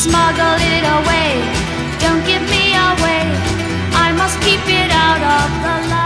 smuggle it away. Don't give me away, I must keep it out of the light.